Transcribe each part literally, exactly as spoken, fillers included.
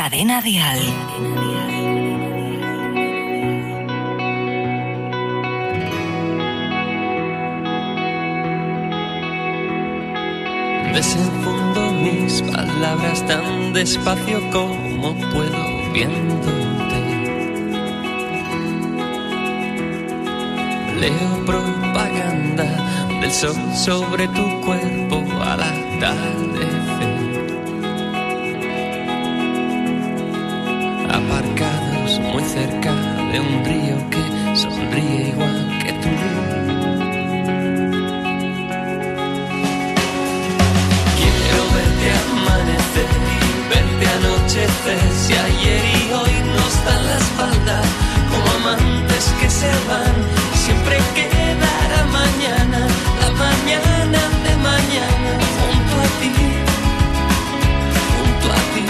Cadena Dial. Desenfundo mis palabras tan despacio como puedo viéndote. Leo propaganda del sol sobre tu cuerpo al atardecer. Aparcados muy cerca de un río que sonríe igual que tú. Quiero verte amanecer y verte anochecer. Si ayer y hoy nos dan la espalda como amantes que se van, siempre quedará mañana, la mañana de mañana, junto a ti, junto a ti.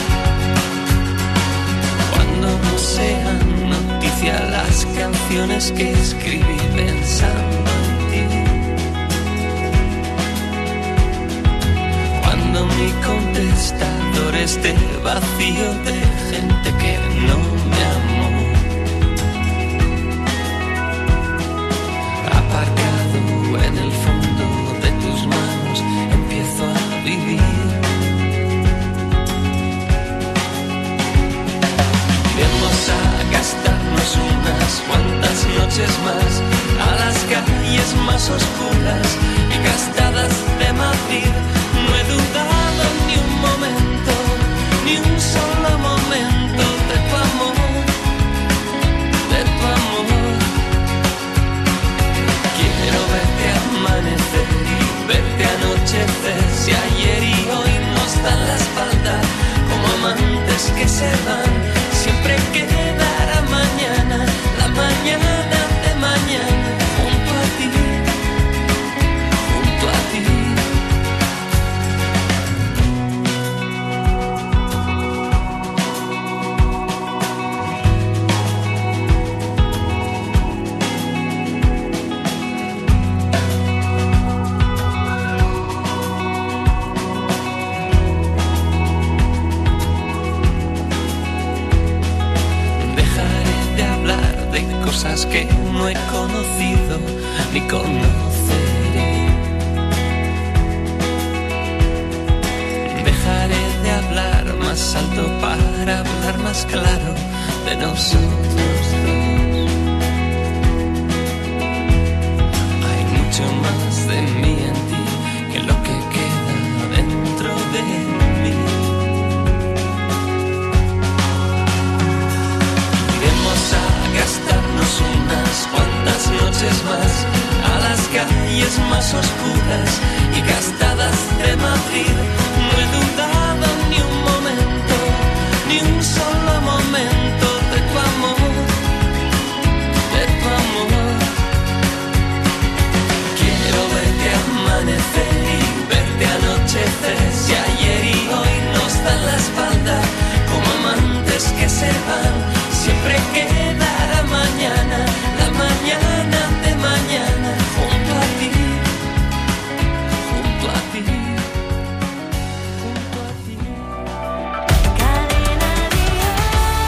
Cuando no sean noticia las canciones que escribí pensando en ti. Cuando mi contestador esté vacío de gente que no me amó. Aparcado en el fondo de tus manos empiezo a vivir. Vamos a gastarnos unas cuantas noches más a las calles más oscuras y gastadas de Madrid. No he dudado ni un momento, ni un solo momento de tu amor, de tu amor. Quiero verte amanecer y verte anochecer. Si ayer y hoy nos dan la espalda como amantes que se van, siempre quedará mañana, la mañana de mañana, junto a ti, junto a ti. Cosas que no he conocido ni conoceré. Dejaré de hablar más alto para hablar más claro de nosotros dos. Hay mucho más de mí en ti que lo que queda dentro de mí. Iremos a gastarnos unas cuantas noches más a las calles más oscuras y gastadas de Madrid. No he dudado ni un momento, ni un solo momento de tu amor, de tu amor. Quiero verte amanecer y verte anochecer. Si ayer y hoy nos dan la espalda como amantes que se van, siempre quedará mañana, la mañana de mañana, junto a ti, junto a ti, junto a ti. Cadena Dial.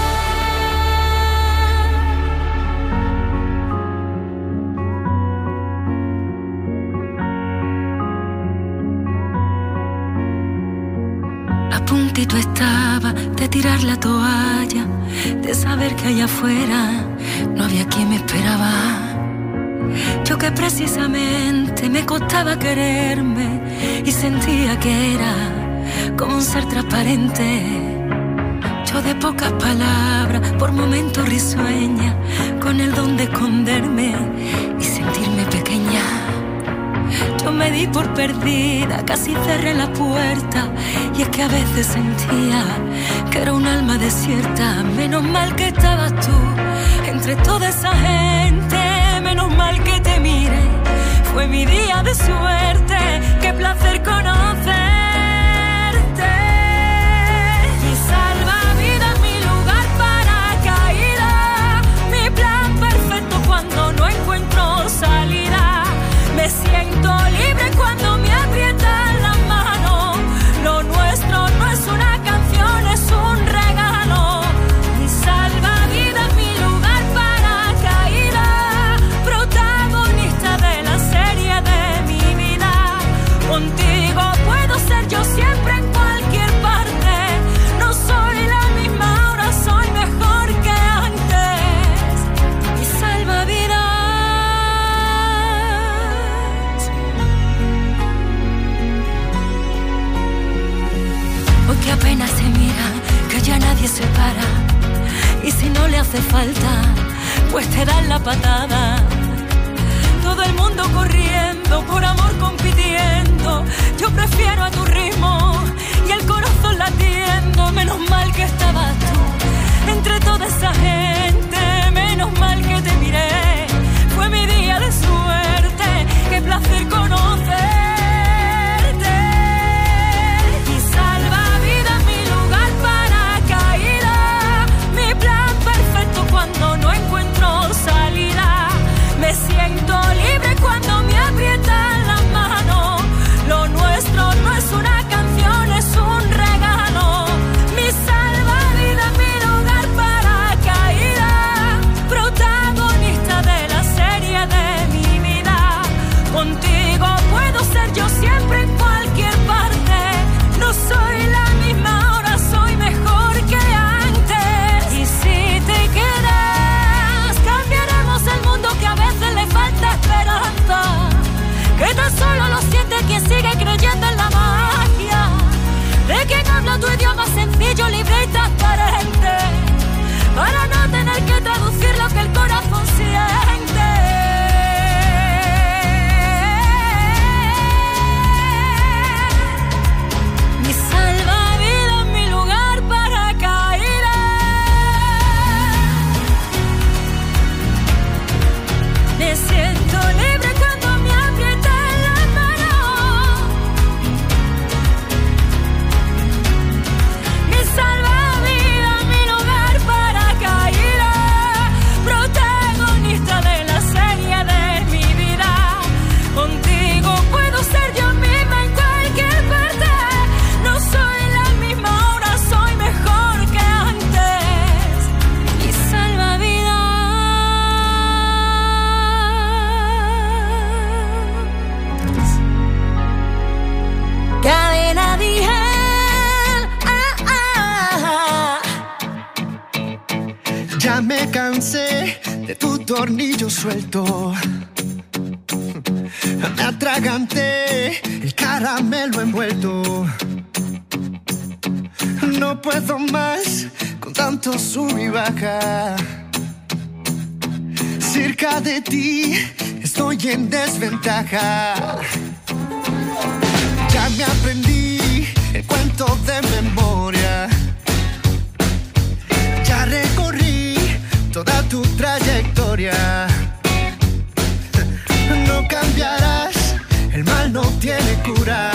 A puntito estaba de tirar la toalla, de saber que allá afuera no había quien me esperaba. Yo que precisamente me costaba quererme y sentía que era como un ser transparente. Yo de pocas palabras, por momentos risueña, con el don de esconderme y sentirme pequeña. Yo me di por perdida, casi cerré la puerta, y es que a veces sentía que era un alma desierta. Menos mal que estabas tú entre toda esa gente, menos mal que te miré, fue mi día de suerte, qué placer conocerte. Mi salvavidas, mi lugar para caída, mi plan perfecto cuando no encuentro salida. Me siento libre cuando me aprietan las manos. Lo nuestro no es una canción, es un regalo. hace falta, pues te dan la patada. Todo el mundo corriendo, por amor compitiendo. Yo prefiero a tu ritmo y el corazón latiendo. Menos mal que estabas tú entre toda esa gente. Menos mal que te miré. Fue mi día de suerte. Qué placer conocerte. Mi salvavidas, mi lugar para caída. Mi plan perfecto cuando no encuentro salida. Me siento libre cuando me aprietan las manos. Lo nuestro no es una canción, es un regalo. Mi salvavidas, mi lugar para caída. Protagonista de la serie de mi vida. Contigo puedo ser yo siempre en cualquier parte. No soy la misma ahora, soy mejor que antes. Y si te quedas, cambiaremos el mundo que a veces le falta esperanza. Que tan solo lo siente quien sigue creyendo en la magia de quien habla tu idioma sencillo, libre y transparente, para no tener que traducir lo que el corazón siente. Mi salvavidas, mi lugar para caída. Me siento libre cuando me aprietan las manos. Mi salvavidas, mi lugar para caída. Protagonista de la serie de mi vida. Contigo puedo ser yo misma en cualquier parte. No soy la misma ahora, soy mejor que antes. Mi salvavidas. Cadena Dial. Ah, ah, ah. Ya me cansé de tu tornillo suelto. Me atraganté el caramelo envuelto. No puedo más con tanto sub y baja. Cerca de ti estoy en desventaja. Ya me aprendí el cuento de memoria. Ya recorrí toda tu trayectoria. No cambiarás, el mal no tiene cura.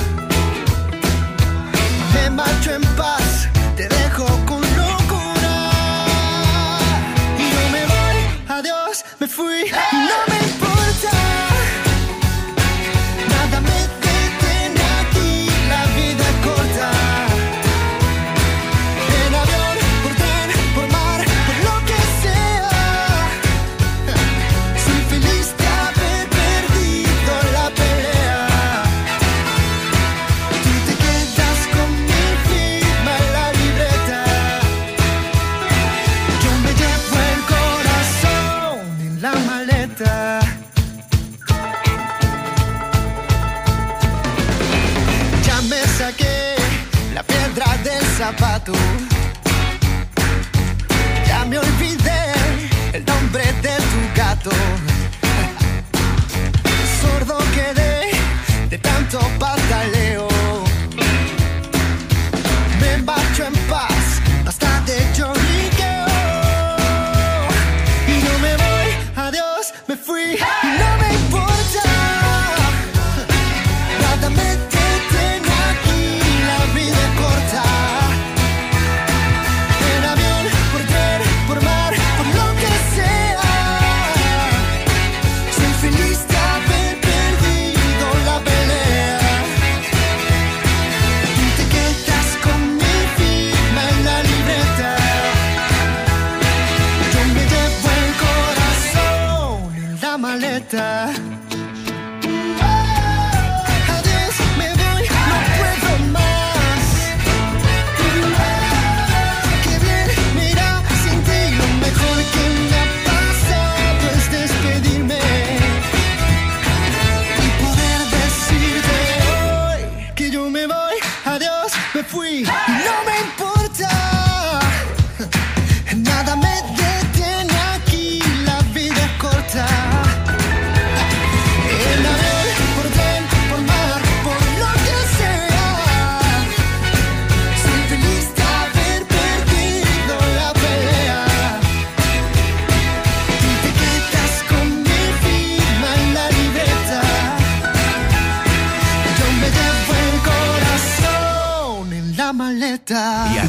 Me marcho en paz, te dejo con locura. Y yo me voy, adiós, me fui, y no me importa. Nada me detiene aquí, la vida es corta. En avión, por tren, por mar, por lo que sea.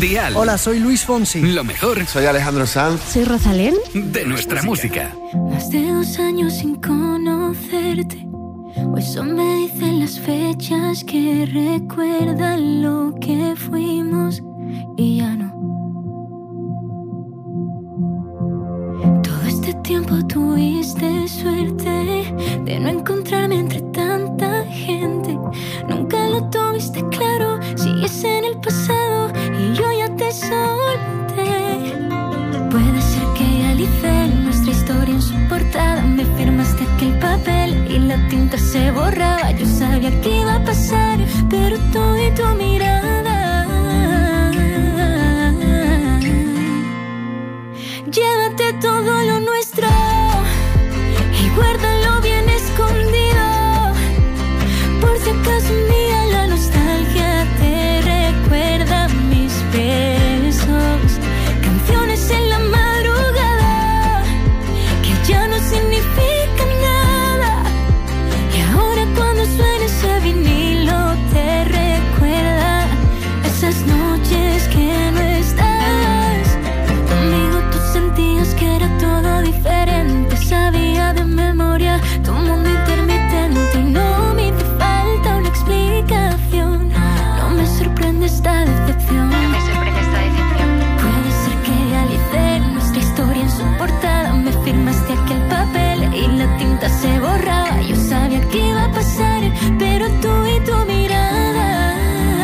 Dial. Hola, soy Luis Fonsi. Lo mejor. Soy Alejandro Sanz. Soy Rosalén. De nuestra música. Más de dos años sin conocerte, o eso me dicen las fechas que recuerdan lo que fuimos y ya no. Todo este tiempo tuviste suerte de no encontrarme entre tanta gente. Nunca lo tuviste claro, sigues en el pasado y yo ya te solté. Puede ser que ya alicé nuestra historia en su portada. Me firmaste aquel papel y la tinta se borraba. Yo sabía que iba a pasar, pero tú y tu mirada. Llévate todo lo nuestro y guárdalo bien escondido, por si acaso un día la nostalgia te recuerda mis besos. Canciones en la madrugada que ya no significan nada, y ahora cuando suena ese vinilo te recuerda esas noches que no estás. Conmigo tú sentías que era todo diferente, sabía de memoria tu mundo intermitente y no me hizo falta una explicación. No me sorprende esta decepción. No me sorprende esta decepción. Puede ser que alicé nuestra historia en su portada. Me firmaste aquel papel y la tinta se borraba. Yo sabía que iba a pasar, pero tú y tu mirada.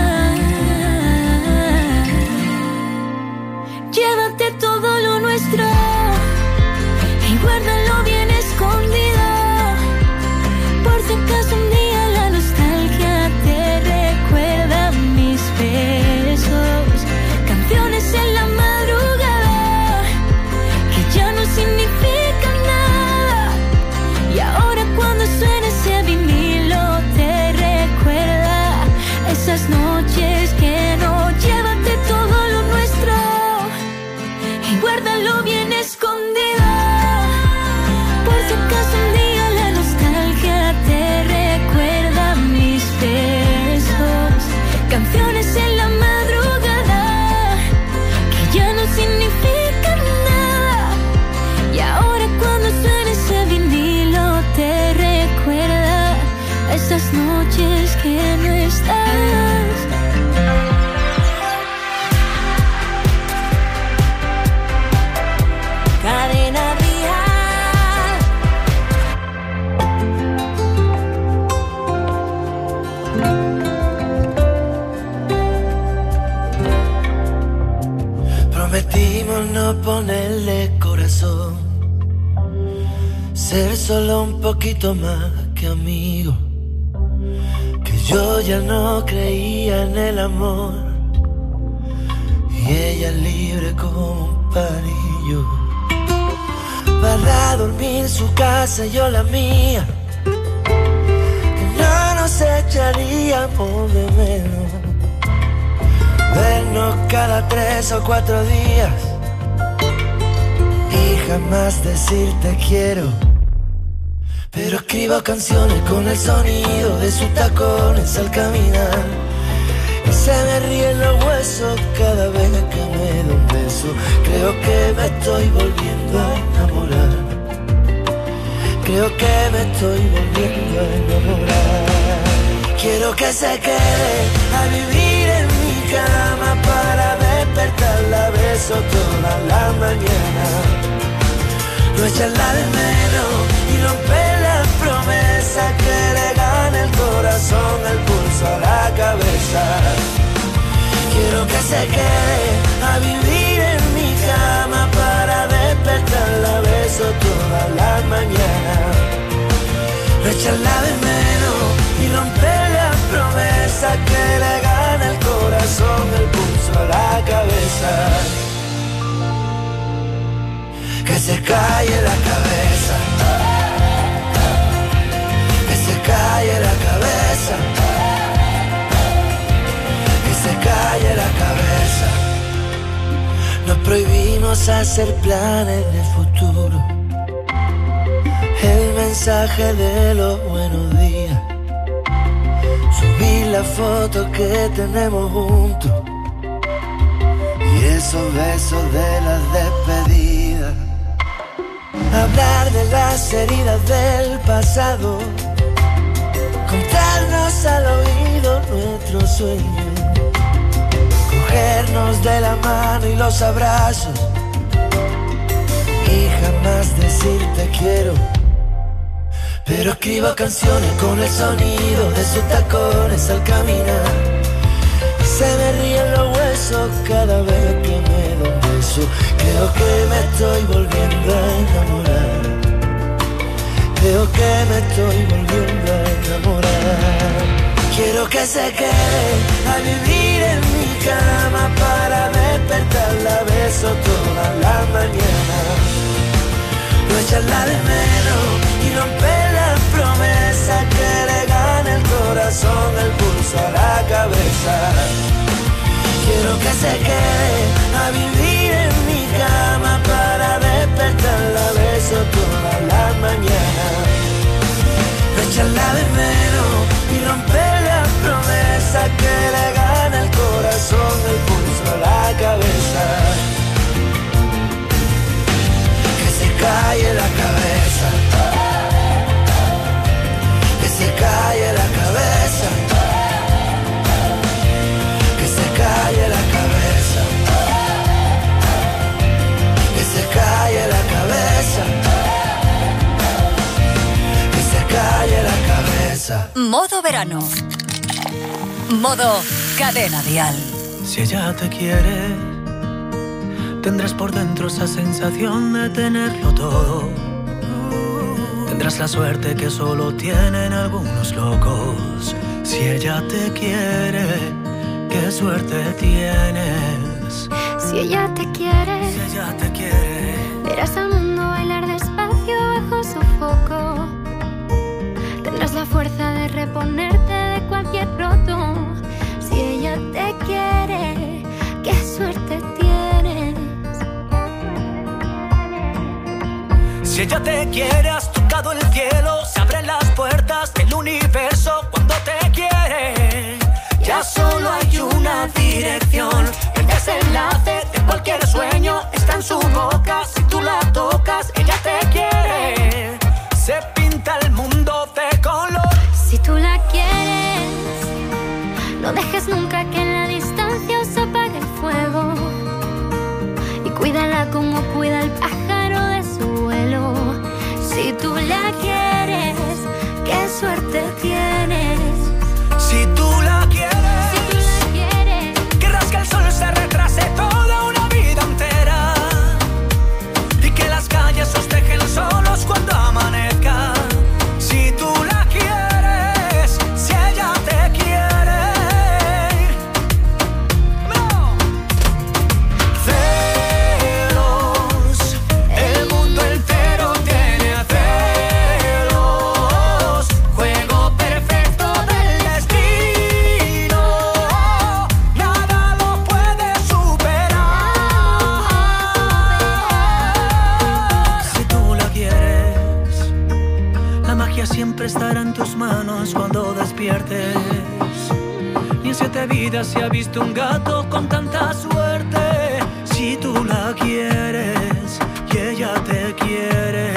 Llévate todo lo nuestro y guárdalo bien escondido, por si acaso un día la nostalgia te recuerda mis besos. Canciones en la madrugada que ya no significan nada, y ahora cuando suena ese vinilo te recuerda esas noches que no. Llévate todo lo nuestro y guárdalo bien escondido, por si acaso un día la nostalgia te recuerda mis besos. Canciones en la madrugada que ya no significan nada, y ahora cuando suena ese vinilo te recuerda esas noches que no estás. Cadena Dial. Prometimos no ponerle corazón, ser solo un poquito más que amigo, que yo ya no creía en el amor y ella es libre como un parillo. Para dormir su casa y yo la mía, que no nos echaríamos de menos, vernos cada tres o cuatro días y jamás decir te quiero. Pero escribo canciones con el sonido de sus tacones al caminar, y se me ríen los huesos cada vez que me da un beso. Creo que me estoy volviendo a enamorar, creo que me estoy volviendo a enamorar. Quiero que se quede a vivir en mi cama para despertarla a besos toda la mañana, no echarla de menos y romper las promesas, que le gane el corazón, el pulso a la cabeza. Quiero que se quede a vivir en mi cama para despertarla a besos toda la mañana, no echarla de menos y romper las promesas, que le gane el corazón, el pulso a la cabeza. Que se calle la cabeza, que se calle la cabeza, que se calle la cabeza. Nos prohibimos hacer planes de futuro, el mensaje de los buenos días, subir la foto que tenemos juntos, y esos besos de las despedidas. Hablar de las heridas del pasado, contarnos al oído nuestro sueño, cogernos de la mano y los abrazos, y jamás decir te quiero. Pero escribo canciones con el sonido de sus tacones al caminar, y se me ríen los huesos cada vez que me da un beso. Creo que me estoy volviendo a enamorar, creo que me estoy volviendo a enamorar. Quiero que se quede a vivir en mi cama para despertarla a beso toda la mañana. No echarla de menos y romper las promesas, que le gane el corazón, el pulso a la cabeza. Quiero que se quede a vivir en mi cama para despertarla a beso toda la mañana. No echarla de menos y romper las promesas, que le gane el corazón, el pulso a la cabeza. Calle la cabeza, que se calle la cabeza, que se calle la cabeza, que se calle la cabeza, que se calle la cabeza. Modo verano, modo cadena dial. Si ella te quiere, tendrás por dentro esa sensación de tenerlo todo. Tendrás la suerte que solo tienen algunos locos. Si ella te quiere, qué suerte tienes. Si ella te quiere, si ella te quiere, verás al mundo bailar despacio bajo su foco. Tendrás la fuerza de reponerte de cualquier roto. Si ella te quiere, qué suerte tienes. si ella te quiere, has tocado el cielo, se abren las puertas del universo cuando te quiere. Ya solo hay una dirección, el desenlace de cualquier sueño está en su boca. Si tú la tocas, ella te quiere. Se pinta el mundo de color. Si tú la quieres, no dejes nunca que en la distancia os apague el fuego. Y cuídala como cuida el pájaro de su vuelo. Si tú la quieres, qué suerte tienes. Si tú la quieres, si tú la quieres, querrás que el sol se retrase toda una vida entera y que las calles os dejen solos cuando amanezca. Si tú la quieres, si ella te quiere, no. Celos, el mundo entero tiene celos. Juego perfecto del destino, nada lo puede superar. Si tú la quieres, la magia siempre estará en tus manos cuando despiertes. Ni en siete vidas se ha visto un gato con tanta suerte. Si tú la quieres y ella te quiere,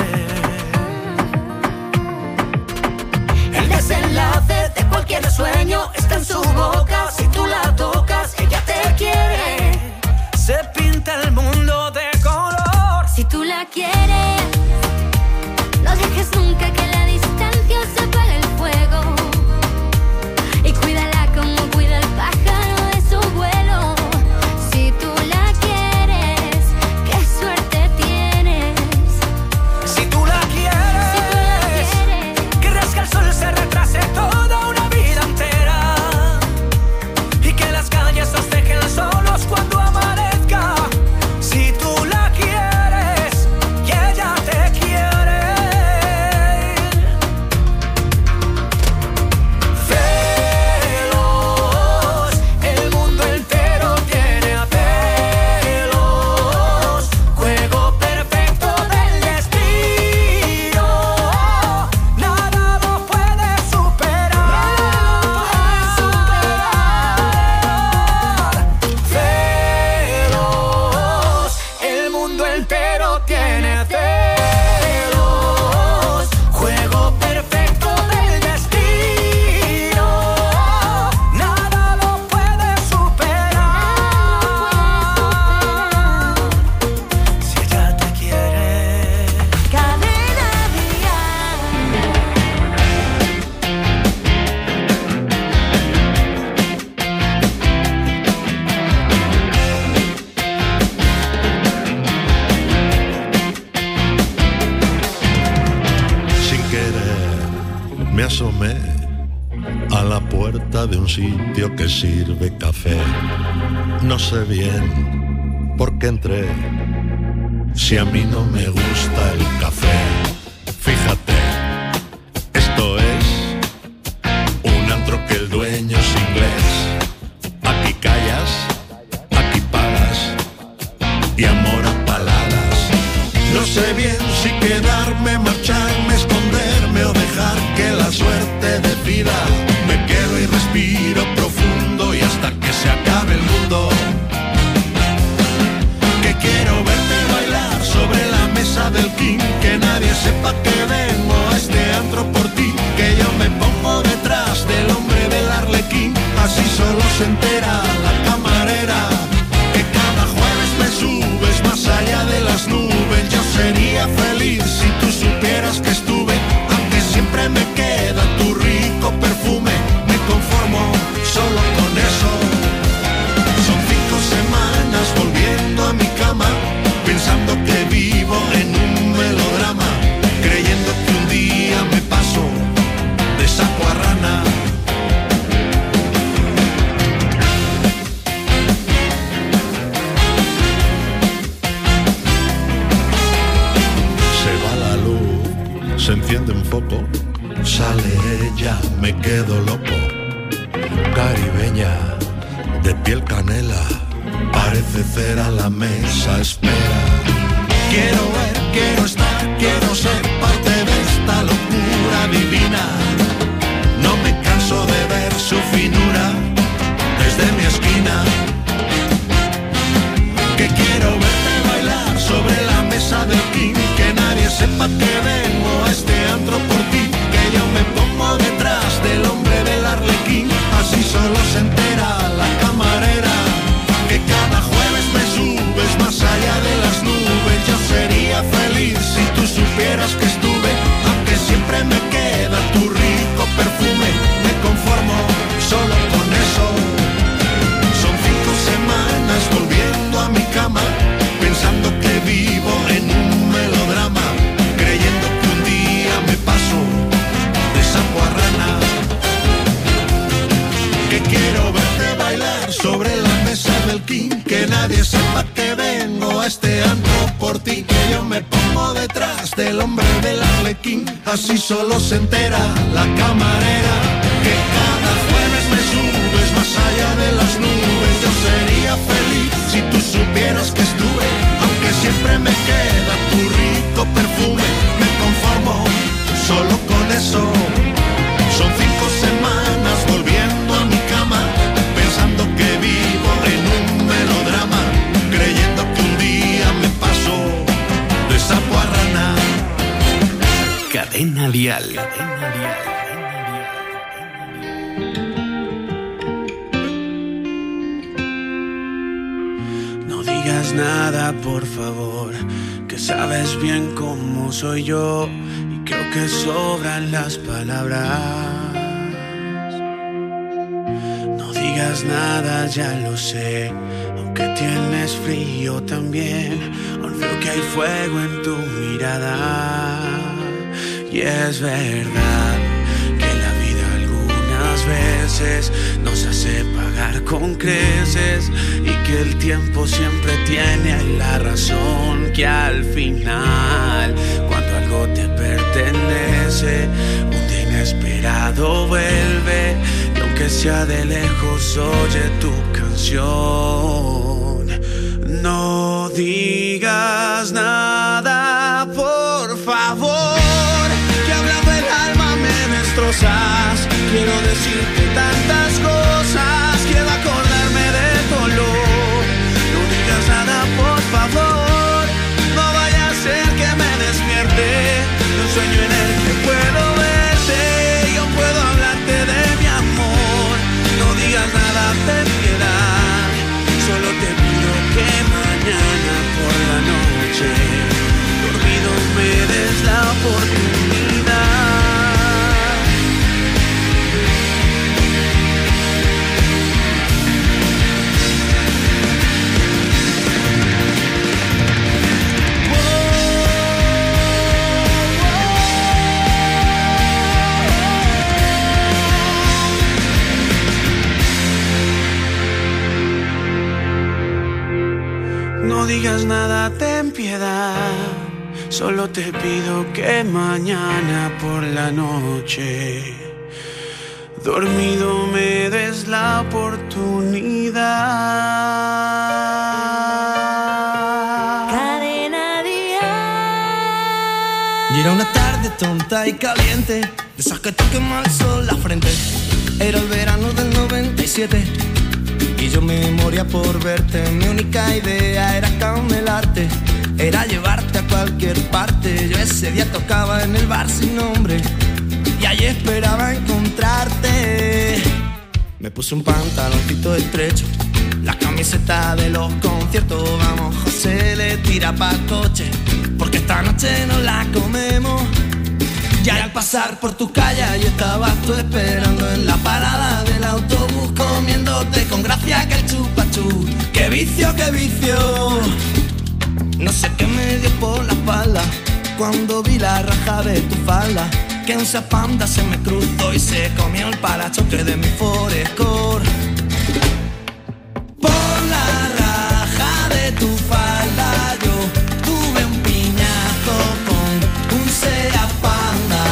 el desenlace de cualquier sueño está en su boca. Si tú la tocas, ella te quiere. Se pinta el mundo de color. si tú la quieres, no dejes nunca que en la distancia se apague el fuego. Y cuídala como cuida el pájaro de su vuelo. Si tú la quieres, qué suerte tienes. Si tú la quieres, Si tú la quieres, querrás que el sol se retrase toda una vida entera y que las calles os dejen solos cuando amanezca. Si tú la quieres y puerta de un sitio que sirve café. No sé bien por qué entré, si a mí no me gusta el café. Fíjate, esto es un antro que el dueño es inglés. Aquí callas, aquí pagas y amor a paladas. No sé bien si quedarme, marcharme, esconderme o dejar que la suerte decida. Me quedo y respiro profundo y hasta que se acabe el mundo. Que quiero verte bailar sobre la mesa del king, que nadie sepa que vengo a este antro por ti, que yo me pongo detrás del hombre del arlequín, así solo se entera la camarera, que cada jueves me subes más allá de las nubes. Yo sería feliz si tú supieras que estuve, aunque siempre me queda tu rico perfume, me conformo solo con eso. Son cinco semanas volviendo a mi cama, pensando que vivo en un melodrama, creyendo que un día me paso de sapo a rana. Se va la luz, se enciende un foco, sale ella, me quedo loco. Caribeña, de piel canela, parece cera, la mesa espera. Quiero ver, quiero estar, quiero ser parte de esta locura divina. No me canso de ver su finura desde mi esquina. Que quiero verte bailar sobre la mesa del king, que nadie sepa que vengo a este antro por ti, que yo me pongo detrás del hombre del arlequín, así solo se entera la camarera, que cada jueves me subes más allá de las nubes. Yo sería feliz si tú supieras que estuve, aunque siempre me queda tu rico perfume, me conformo solo con eso. Son cinco semanas volviendo a mi cama, pensando que vivo en un melodrama, creyendo que un día me paso de sapo a rana. Que quiero verte bailar sobre la mesa del king, que nadie sepa que vengo a este antro por ti, que yo me pongo detrás del hombre del arlequín, así solo se entera la camarera, que cada jueves me subes más allá de las nubes. Yo sería feliz si tú supieras que estuve, aunque siempre me queda tu rico perfume, me conformo solo con eso. Son cinco semanas volviendo a mi cama, pensando que vivo en un melodrama, creyendo que un día me paso de sapo a rana. Cadena Dial. Cadena Dial. No digas nada, por favor, que sabes bien cómo soy yo, y creo que sobran las palabras. No digas nada, ya lo sé, aunque tienes frío también, aún veo que hay fuego en tu mirada. Y es verdad que la vida algunas veces nos hace pagar con creces, y que el tiempo siempre tiene la razón, que al final, cuando algo te pertenece, un día inesperado vuelve, y aunque sea de lejos oye tu canción. No digas nada, por favor, que hablando el alma me destrozas. Quiero decirte tantas cosas, quiero acordarme de dolor. No digas nada, por favor, no vaya a ser que me despierte de un sueño en el que puedo verte. Yo puedo hablarte de mi amor. No digas nada, ten piedad, solo te pido que mañana por la noche piedad. Solo te pido que mañana por la noche, dormido, me des la oportunidad. Cadena Dial. Y era una tarde tonta y caliente, de esas que te quema el sol la frente. Era el verano del noventa y siete y yo me moría por verte. Mi única idea era camelarte, era llevarte a cualquier parte. Yo ese día tocaba en el bar sin nombre y allí esperaba encontrarte. Me puse un pantaloncito estrecho, la camiseta de los conciertos. Vamos, José, le tira pa'l coche, porque esta noche nos la comemos. Y al pasar por tu calle, yo estabas tú esperando en la parada del autobús, comiéndote con gracia aquel chupachú. ¡Qué vicio, qué vicio! No sé qué me dio por la espalda cuando vi la raja de tu falda, que un Panda se me cruzó y se comió el parachoque de mi Forescore. Por la raja de tu falda yo tuve un piñazo con un Seat Panda.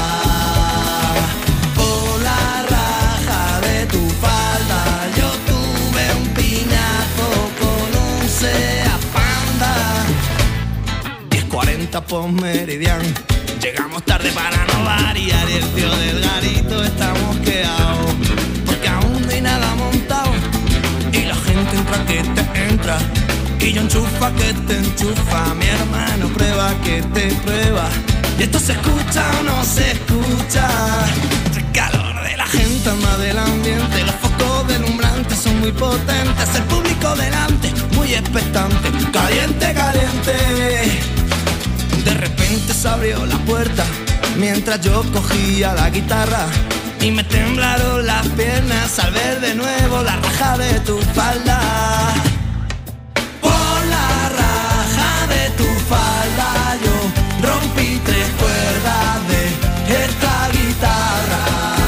Por la raja de tu falda yo tuve un piñazo con un Seat Panda. diez cuarenta por Meridian. Llegamos tarde para no variar y el tío del garito está mosqueado, porque aún no hay nada montado y la gente entra que te entra y yo enchufa que te enchufa. Mi hermano prueba que te prueba y esto se escucha o no se escucha. El calor de la gente anda del ambiente, los focos deslumbrantes son muy potentes, el público delante muy expectante, caliente, caliente. De repente se abrió la puerta mientras yo cogía la guitarra y me temblaron las piernas al ver de nuevo la raja de tu falda. Por la raja de tu falda yo rompí tres cuerdas de esta guitarra.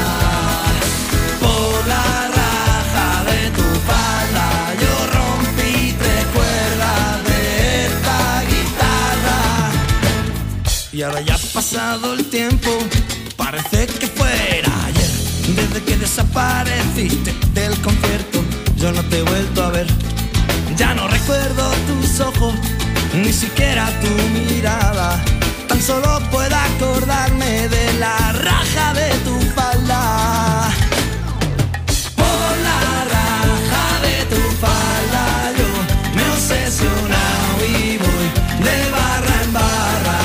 Por la raja de tu falda yo rompí tres cuerdas de esta guitarra. Y ahora ya ha pasado el tiempo, parece que fuera ayer, desde que desapareciste del concierto. Yo no te he vuelto a ver, ya no recuerdo tus ojos, ni siquiera tu mirada. Tan solo puedo acordarme de la raja de tu falda. Por la raja de tu falda yo me he obsesionado y voy de barra en barra.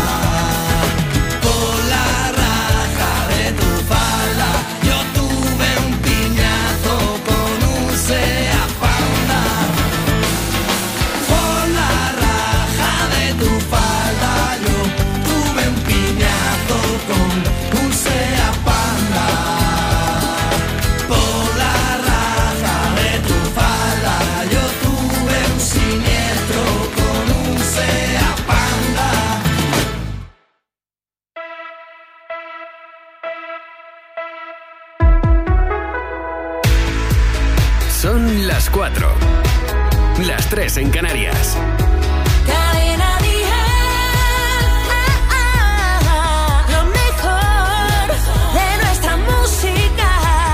Son las cuatro, las tres en Canarias. Cadena Dial, lo mejor de nuestra música.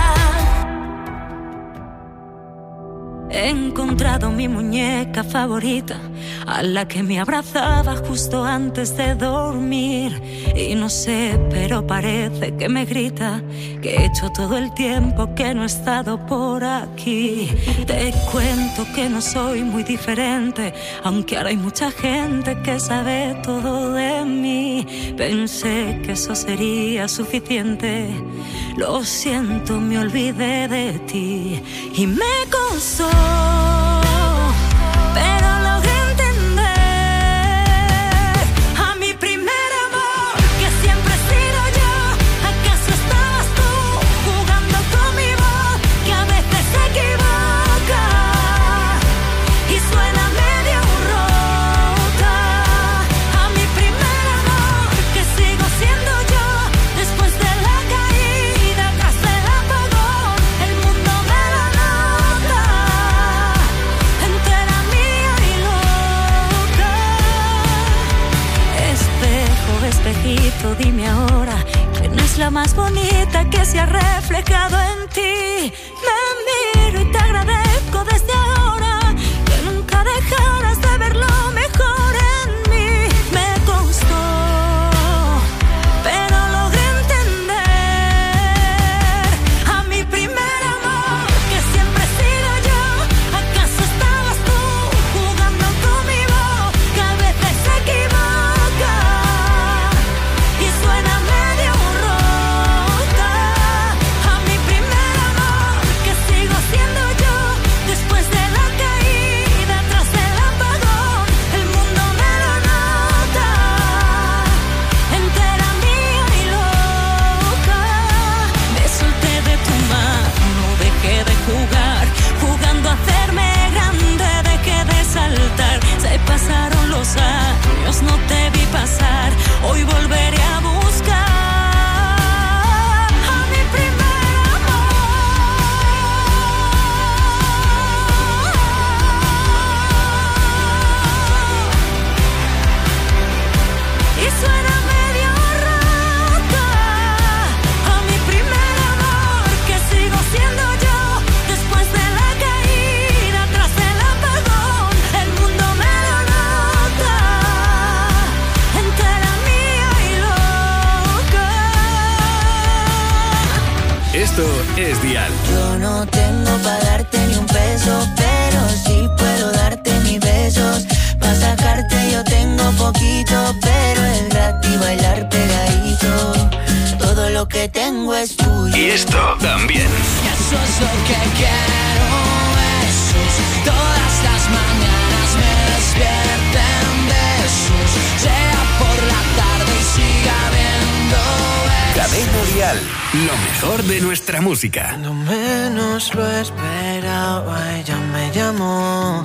He encontrado mi muñeca favorita, a la que me abrazaba justo antes de dormir. Y no sé, pero parece que me grita que he hecho todo el tiempo que no he estado por aquí. Te cuento que no soy muy diferente, aunque ahora hay mucha gente que sabe todo de mí. Pensé que eso sería suficiente, lo siento, me olvidé de ti. Y me costó, pero logré entender a mi primer amor, que siempre he sido yo. ¿Acaso estabas tú jugando con mi voz, que a veces se equivoca y suena medio rota? A mi primer amor, que sigo siendo yo después de la caída, tras el apagón, el mundo me la nota entera mía y espejito, dime ahora, ¿quién es la más bonita que se ha reflejado en ti? Me miro y te agradezco desde ahora que nunca dejaras de ver lo mejor en mí. Me costó, pero logré entender a mi primer amor, que siempre he sido yo. ¿Acaso estabas tú jugando conmigo? Que a veces se equivoca y suena medio rota. A mi primer amor, que sigo siendo yo. Después de la caída, tras el apagón, el mundo me lo nota. Entera mía y loca. Me solté de tu mano, dejé de jugar, jugando a hacerme grande, dejé de saltar. Se pasaron los años, no te vi pasar. Hoy volveré a buscar a mi primer amor. Y suena medio rota. A mi primer amor, que sigo siendo yo. Después de la caída, tras el apagón, el mundo me lo nota. Entera mía y loca. Esto es Dial. Yo no tengo para darte ni un peso, pero sí puedo darte mis besos. Para sacarte yo tengo poquito, pero es gratis bailar pegadito. Todo lo que tengo es tuyo. Y esto también. Eso es lo que quiero, besos. Todas las mañanas me despierten besos. Sea por la tarde y siga viendo besos. Cadena Dial. Lo mejor de nuestra música. Cuando menos lo esperaba, ella me llamó.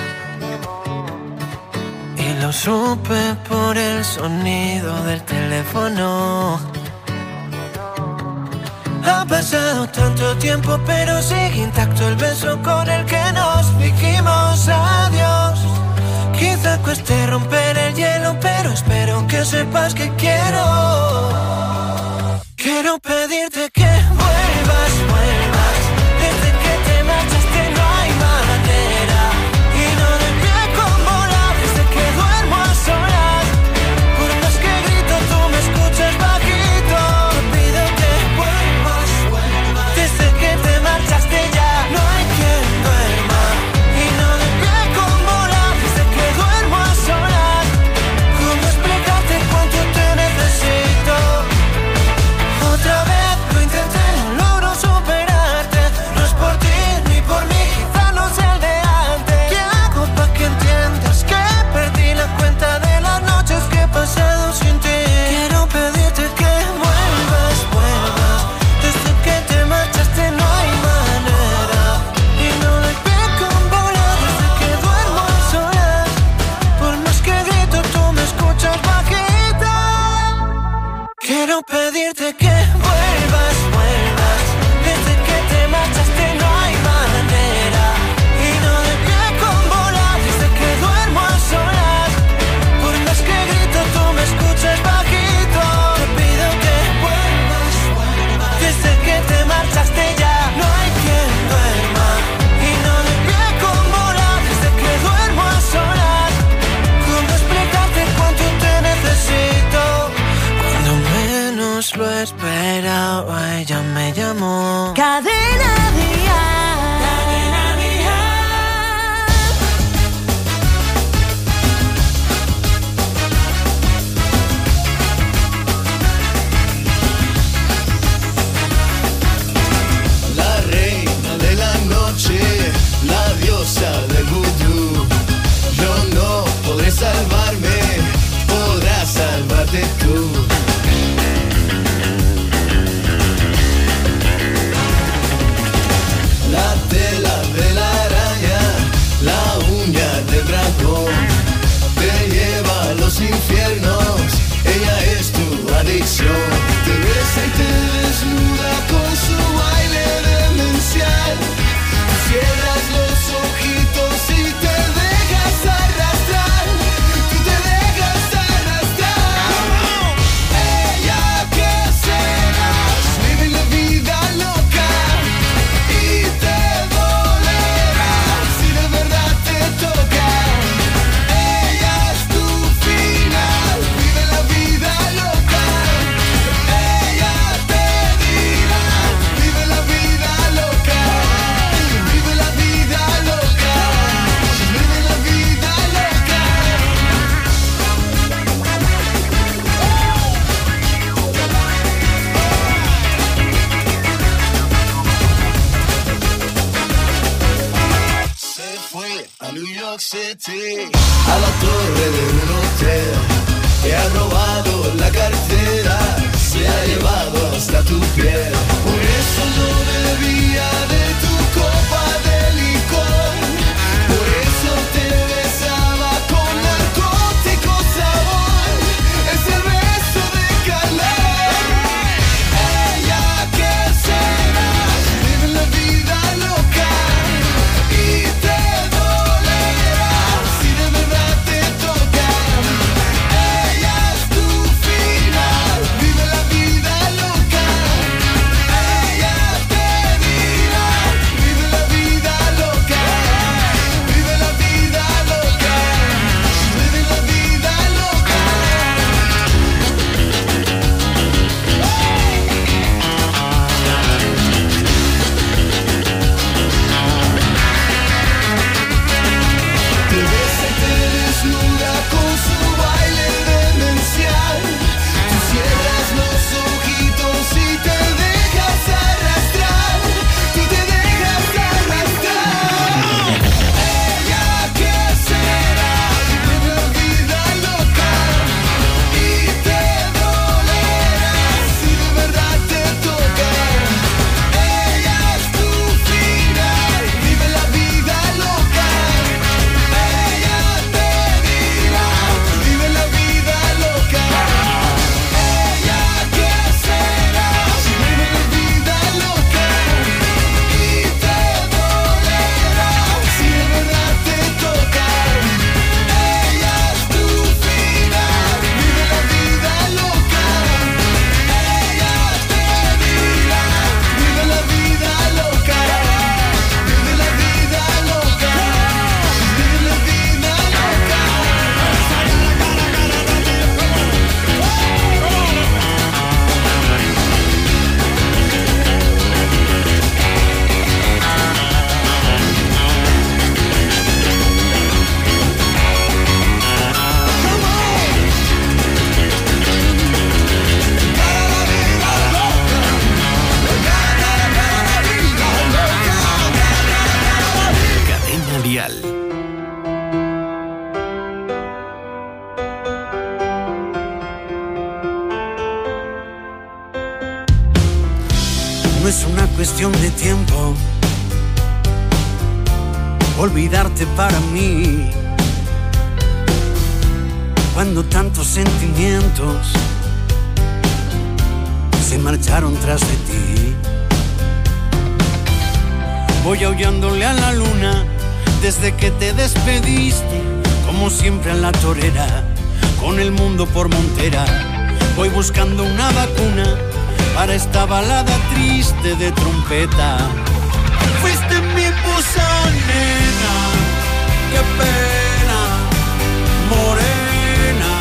Y lo supe por el sonido del teléfono. Ha pasado tanto tiempo, pero sigue intacto el beso con el que nos dijimos adiós. Quizá cueste romper el hielo, pero espero que sepas que quiero. Quiero pedirte que vuelvas, vuelvas. Desde que te marchaste no hay manera. Y no de pie con volar, desde que duermo a solas. Por más que grito tú me escuchas bajito. Te pido que vuelvas, vuelvas. Desde que te marchaste ya no hay quien duerma. Y no de pie con volar, desde que duermo a solas. ¿Cómo explicarte cuánto te necesito? Otra vez lo intenté, no logro superarte. No es por ti ni por mí, quizá no sea el de antes. ¿Qué hago pa' que entiendas que perdí la cuenta de las noches que he pasado sin ti? Quiero pedirte que vuelvas, vuelvas. Desde que te marchaste no hay manera. Y no le pico en volar desde que duermo a solas. Por más que grito tú me escuchas bajita. Quiero pedirte que vuelvas, vuelvas. Desde que te marchaste no hay manera. Y no de pie con volar desde que duermo a solas. Por más que grito tú me escuchas bajito. Te pido que vuelvas, vuelvas. Desde que te marchaste ya no hay quien duerma. Y no de pie con volar desde que duermo a solas. ¿Cómo explicarte cuánto te necesito? Cuando menos lo esperaba, Sí, a la torre de un hotel, te ha robado la cartera, se ha llevado hasta tu piel. Por eso no bebía de tu copa de licor, por eso te besaba con narcótico sabor, es el beso de calor. Ella que será, vive la vida loca y te dolerá si de verdad te toca. Ella es tu final, vive la vida loca. Ella te dirá, vive la vida loca, vive la vida loca, vive la vida loca. Te besa y te desnuda con su baile demencial. Tú cierras los ojitos y te dejas arrastrar, tú te dejas arrastrar. Ella que será, vive la vida loca y te dolerá si de verdad te toca. Ella es tu final, vive la vida loca. Ella te dirá, vive la vida loca. Ella que será, vive la vida loca y te dolerá si de verdad te toca. Ella es tu final, vive la vida loca. Ella te dirá, vive la vida loca, vive la vida loca, vive la vida loca. Cadena Dial. No es una cuestión de tiempo olvidarte para mí, cuando tantos sentimientos se marcharon tras de ti. Voy aullándole a la luna desde que te despediste, como siempre a la torera, con el mundo por montera. Voy buscando una vacuna para esta balada triste de trompeta. Fuiste mi buzón, nena, qué pena, morena.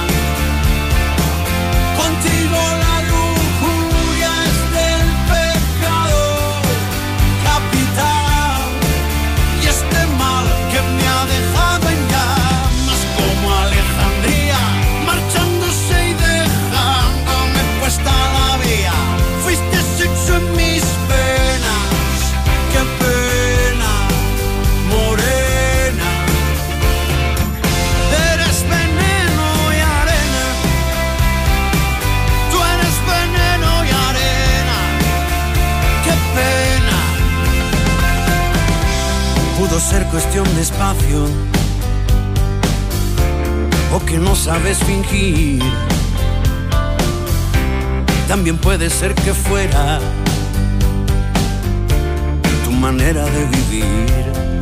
Contigo la lujuria es del pecado capital, y este mal que me ha dejado en llamas como Alejandría, marchándose y dejándome puesta la vía. Fuiste sexo en mis venas, qué pena, morena. Eres veneno y arena, tú eres veneno y arena, qué pena. Pudo ser cuestión de espacio, o que no sabes fingir. También puede ser que fuera tu manera de vivir.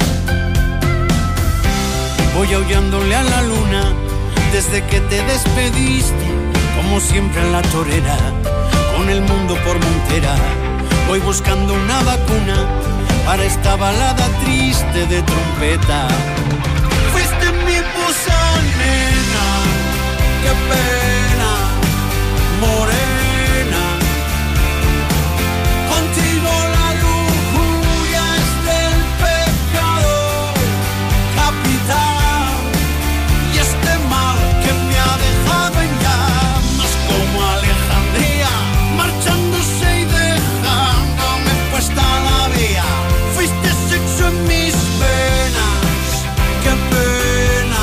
Voy aullándole a la luna desde que te despediste, como siempre en la torera, con el mundo por montera. Voy buscando una vacuna para esta balada triste de trompeta. Fuiste mi buzón, nena, qué pena, morena. Contigo la lujuria es del pecado capital, y este mal que me ha dejado en llamas como Alejandría, marchándose y dejándome puesta la vía. Fuiste sexo en mis venas, qué pena.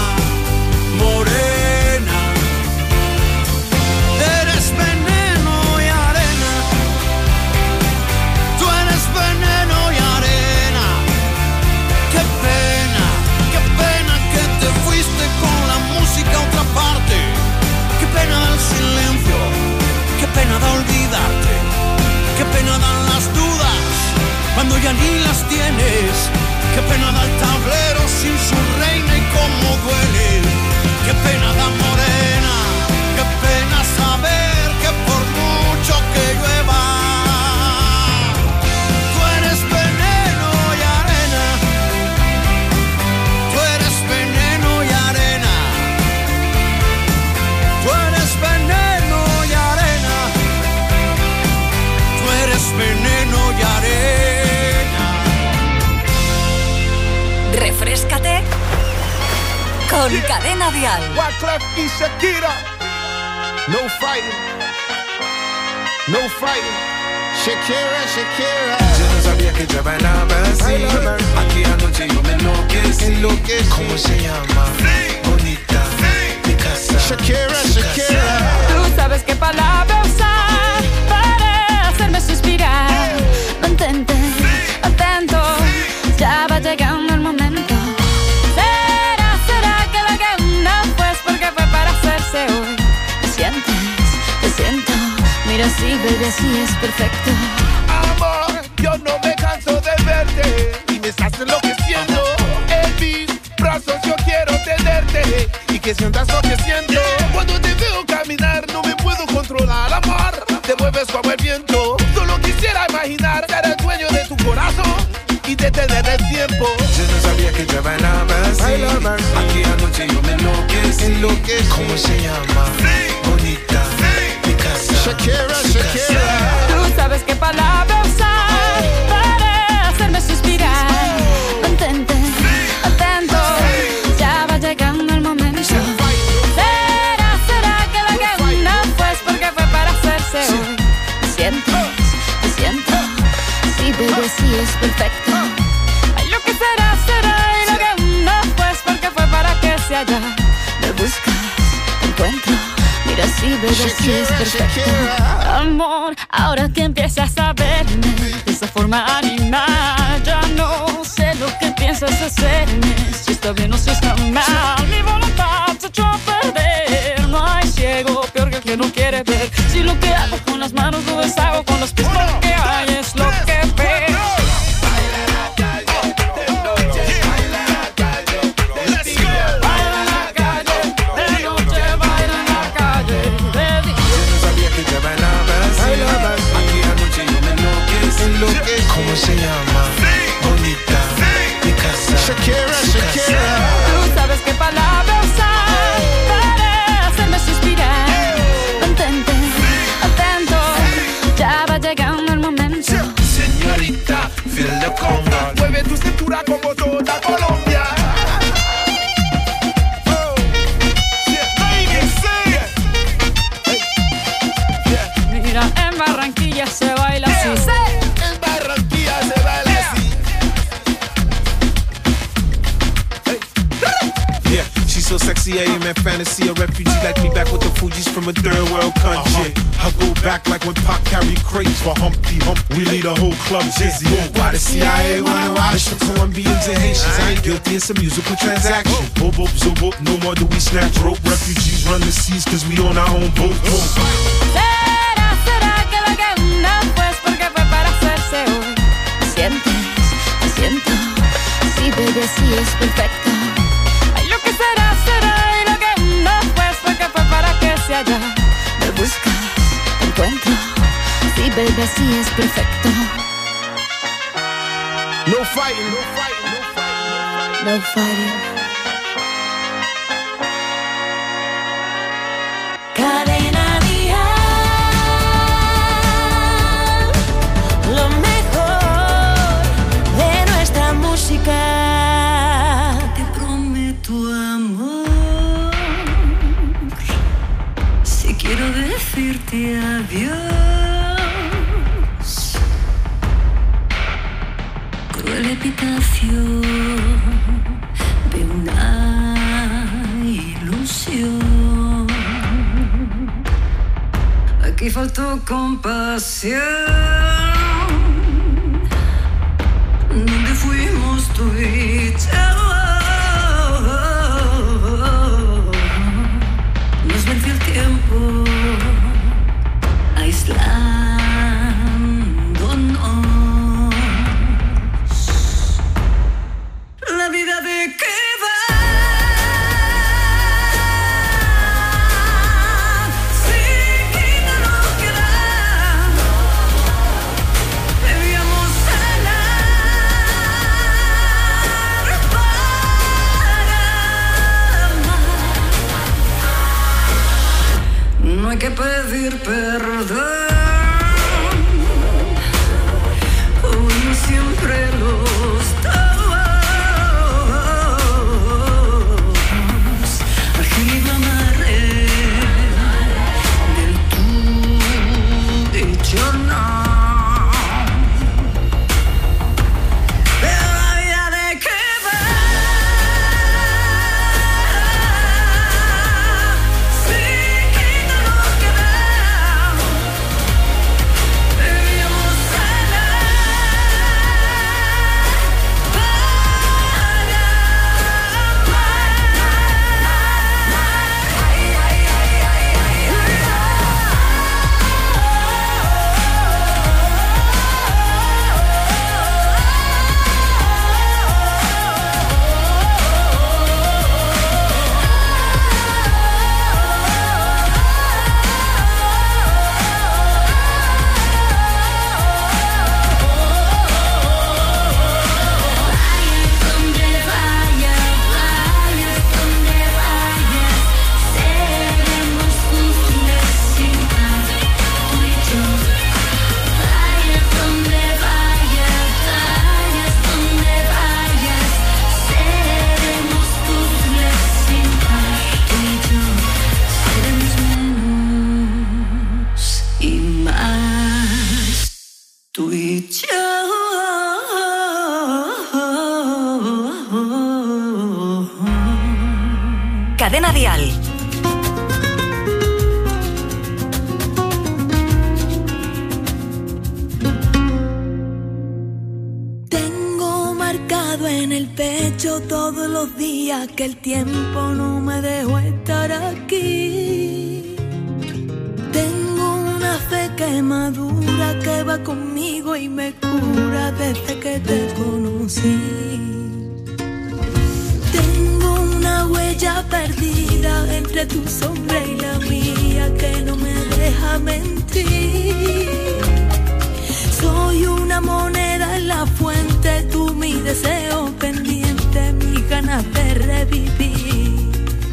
pena dan las dudas cuando ya ni las tienes. Qué pena da el tablero sin su reina y cómo duele. Qué pena da morena, qué pena saber que por mucho que llueva, tú eres veneno y arena. Tú eres veneno y arena. Tú eres veneno y arena. Tú eres veneno y arena. Refréscate con Cadena Dial. Wyclef y Shakira. No fighting. No fighting. Shakira, Shakira. Yo no sabía que te bailaba así. Aquí anoche yo me enloquecí. Enloquecí. ¿Cómo se llama? Sí. Bonita. Sí. Mi casa. Shakira, Su Shakira. casa. Tú sabes qué palabra usar para hacerme suspirar. Mantente atento, ya va llegando el momento. Será, será que la que no, pues porque fue para hacerse hoy. ¿Me sientes? Te siento. Mira así, baby, así es perfecto. Amor, yo no me canso de verte y me estás enloqueciendo. En mis brazos yo quiero tenerte y que sientas lo que siento. Cuando te veo caminar no me puedo controlar, amor. Te mueves como el viento. Solo quisiera imaginar ser el dueño de tu corazón y detener el tiempo. Yo no sabía que te bailaba así. Aquí anoche yo me enloquecí. Enloquecí. ¿Cómo se llama? Sí. Bonita. Sí. Mi casa. Shakira, Su Shakira. casa. Tú sabes qué palabra usar para hacerme suspirar. Mantente atento, ya va llegando el momento. Será, será que la que no, pues porque fue para hacerse hoy. ¿Me sientes? ¿Me siento? Sí, baby, sí es perfecto. Ay, lo que será, será y lo que no, pues porque fue para que se haya. Me buscas, te encuentro. Mira, sí, baby, sí es perfecto. Amor, ahora que empiezas a verme de esa forma animal, ya no sé lo que piensas hacerme. Si está bien o si está mal, mi voluntad se echó a perder. No hay ciego peor que el que no quiere ver. Si lo que hago con las manos lo deshago con los pies, lo que hay es lo que ves. ¿Cómo se llama? Sí. Bonita. Sí. Mi casa. Shakira, Su Shakira. casa. Tú sabes qué palabra usar para hacerme suspirar. Mantente atento, ya va llegando el momento. Señorita, feel the conga. Mueve tu cintura como toda Colombia. Oh. Yeah, baby, say it. Mira, en Barranquilla se baila así. En Barranquilla se baila así. Yeah, she's so sexy, I am in fantasy. A refugee like me back with the Fugees from a third world country. I go back like when Pac carried crates for Humpty Hump. We lead a whole club dizzy. Why the C I A wanna watch the Colombians and Haitians? I ain't guilty, it's a musical transaction. Boop, boop, so boop, no more do we snatch rope. Refugees run the seas cause we on our own boat. Será, será que la que no, pues porque fue para hacerse hoy. ¿Me sientes? Me siento. Sí, baby, sí es perfecto. Ay, lo que será, será y lo que no, pues porque fue para que se haya. Me buscas, te encuentro. Sí, baby, sí es perfecto. No fighting, no fighting, no fighting. No fighting. Cadena Dial, lo mejor de nuestra música. Te prometo amor, si quiero decirte adiós, cruel epitafio de una ilusión. Aquí faltó compasión, donde fuimos tú y yo. Nos venció el tiempo, aislando hay que pedir perdón. Uno siempre los dos. Arriba amarré del tú dicho no. Cadena Dial. Tengo marcado en el pecho todos los días que el tiempo no me dejó estar aquí. Tengo una fe que madura, que va conmigo y me cura desde que te conocí. Una huella perdida entre tu sombra y la mía que no me deja mentir. Soy una moneda en la fuente, tú mi deseo pendiente, mis ganas de revivir.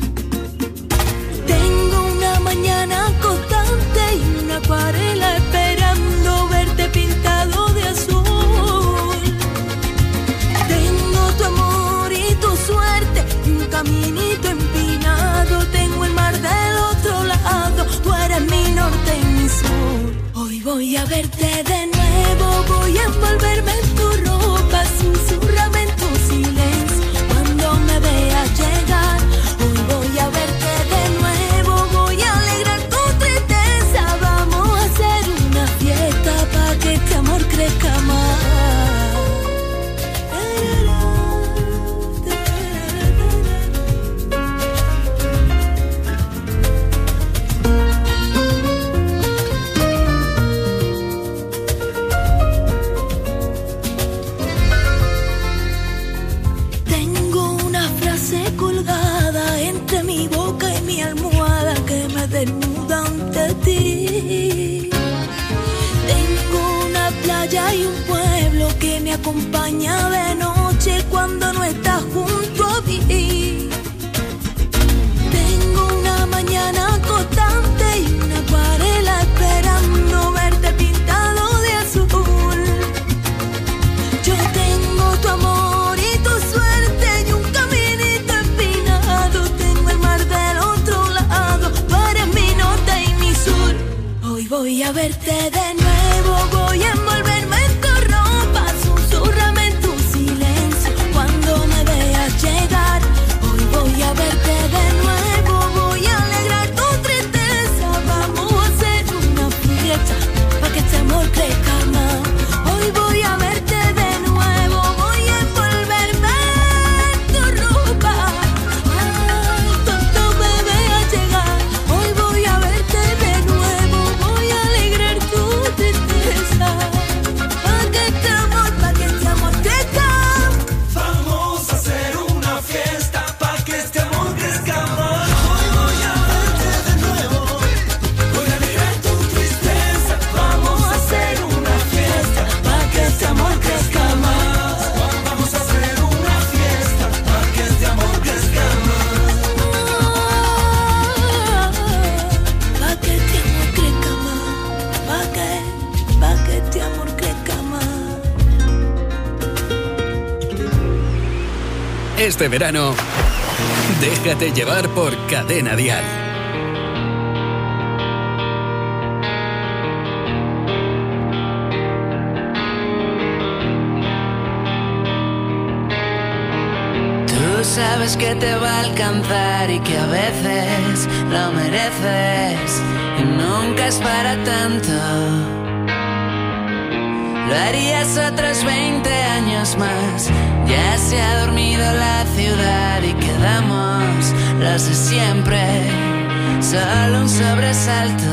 Tengo una mañana constante y una acuarela esperando verte pintado de azul. Tengo tu amor y tu suerte, caminito empinado, tengo el mar del otro lado, tú eres mi norte y mi sur. Hoy voy a verte de nuevo, voy a envolverme en tu ropa, susurrame en tu silencio cuando me veas llegar. Hoy voy a verte de nuevo, voy a alegrar tu tristeza, vamos a hacer una fiesta para que este amor crezca más. Desnuda ante ti. Tengo una playa y un pueblo que me acompaña de noche cuando no estás junto a mí. Tengo una mañana constante y una acuarela esperando verte pintado de azul. Yo tengo tu amor y tu suerte y un caminito empinado, tengo el mar del otro lado, hoy voy a verte de nuevo, voy a envolverme en tu ropa, susurrame en tu silencio cuando me veas llegar. Hoy voy a verte de nuevo, voy a alegrar tu tristeza, vamos a hacer una fiesta para que este amor crezca más. Hoy voy a verte de nuevo, voy a envolverme en tu ropa, ay, cuando me veas llegar. Hoy voy a verte de nuevo, voy a alegrar tu tristeza. Este verano, déjate llevar por Cadena Dial. Tú sabes que te va a alcanzar y que a veces lo mereces y nunca es para tanto. Lo harías otros veinte años más. Ya se ha dormido la ciudad y quedamos los de siempre. Solo un sobresalto.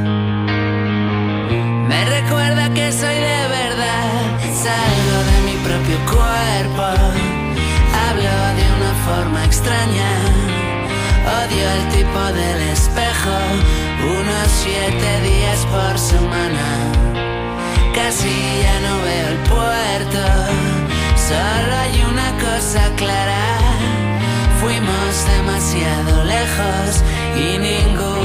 Me recuerda que soy de verdad. Salgo de mi propio cuerpo. Hablo de una forma extraña. Odio el tipo del espejo. Unos siete días por semana. Casi ya no veo el puerto. Solo hay una cosa clara. Fuimos demasiado lejos y ningún